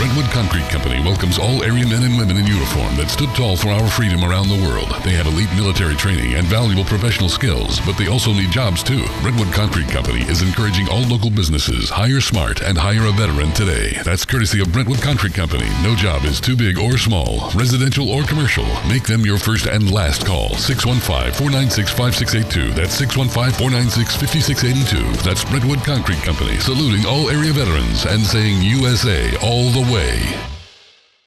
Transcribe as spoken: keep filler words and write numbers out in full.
Brentwood Concrete Company welcomes all area men and women in uniform that stood tall for our freedom around the world. They have elite military training and valuable professional skills, but they also need jobs too. Brentwood Concrete Company is encouraging all local businesses, hire smart and hire a veteran today. That's courtesy of Brentwood Concrete Company. No job is too big or small, residential or commercial. Make them your first and last call. six one five, four nine six, five six eight two. That's six one five, four nine six, five six eight two. That's Brentwood Concrete Company, saluting all area veterans and saying U S A all the way.